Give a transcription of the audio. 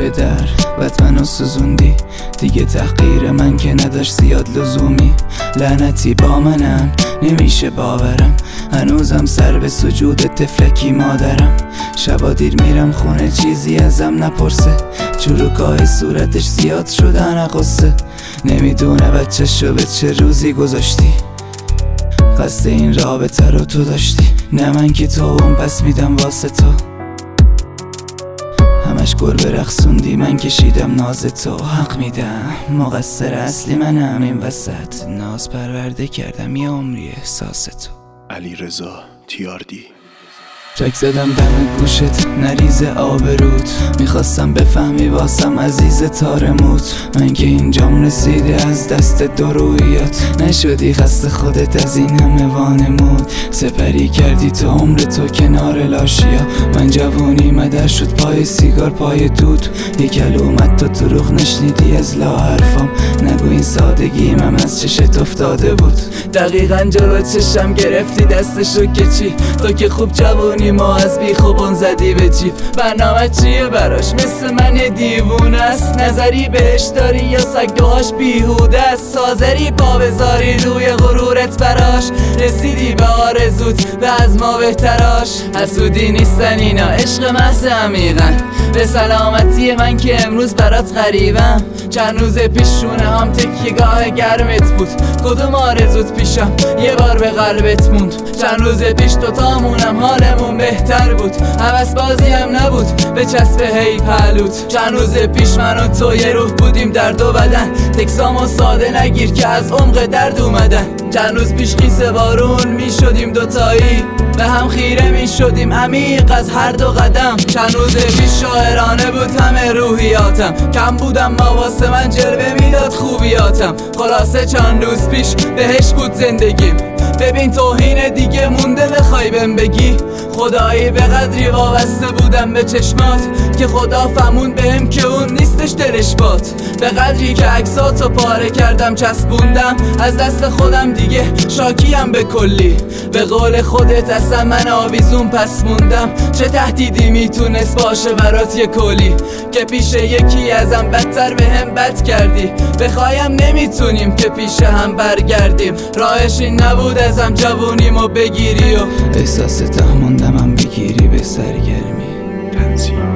به در بعد منو سوزوندی دیگه. تحقیر من که نداشت زیاد لزومی، لعنتی با منم نمیشه باورم، هنوزم سر به سجود طفلکی مادرم. شبا دیر میرم خونه چیزی ازم نپرسه، چروکای صورتش زیاد شدن قصه. نمیدونه بچه‌شو به چه روزی گذاشتی، قصد این رابطه رو تو داشتی. نه من که تو اون پس میدم واسه تو، همش گربه رقصوندی من کشیدم ناز تو. حق میدم مقصر اصلی منم این وسط، ناز پرورده کردم یه عمری احساس تو. علیرضا تیاردی. چک زدم دم گوشت نریزه آبروت، میخواستم بفهمی واسم عزیز تارموت. من که اینجام رسیده از دست درویات، نشدی خسته خودت از این همه وانمود. سپری کردی تو عمر تو کنار لاشیا، من جوونی مدر شد پای سیگار پای دود. یک کلومت تو دروغ نشنیدی از لا حرفام، نگو این سادگی من از چشت افتاده بود. دقیقا جلو چشم گرفتی دستشو که چی، تو که خوب جوونی ما از بی خوبون زدی به جیب. برنامه چیه براش مثل من دیوونه است، نظری بهش داری یا سگدوهاش بیهوده است. سازری پا بذاری روی غرورت براش، رسیدی به آرزوت به از ما بهتراش. حسودی نیستن اینا عشق محض عمیقن، به سلامتی من که امروز برات غریبم. چند روز پیش شونه هم تکیه‌گاه گرمت بود، کدوم آرزوت پیشم یه بار به قلبت موند. چند روز پیش دوتامونم حالمون بهتر بود، هوس بازی هم نبود به چسب هی پهلوت. چند روز پیش من و تو یه روح بودیم در دو بدن، تکسامو ساده نگیر که از عمق درد اومدن. چند روز پیش خیس بارون می شدیم دوتایی، به هم خیره می شدیم عمیق از هر دو قدم. چند روز پیش شاعرانه بود همه روحیاتم، کم بودم ما واسه من جلوه میداد خوبیاتم. خلاصه چند روز پیش بهش بود زندگیم، ببین توهین دیگه مونده بخوای بهم بگی. خدایی به قدری وابسته بودم به چشمات که خدا فهمون بهم که اون نیستش دلش باد. به قدری که عکساتو پاره کردم چسبوندم از دست خودم دیگه شاکیم به کلی. به قول خودت اصلا من آویزون پس موندم، چه تهدیدی میتونست باشه برات یه کلی که پیش یکی ازم بدتر بهم بد کردی. بخوایم نمیتونیم که پیش هم برگردیم، راهش این نبود ازم جوونیمو بگیری و احساس ته موندم بگیری به سرگرمی.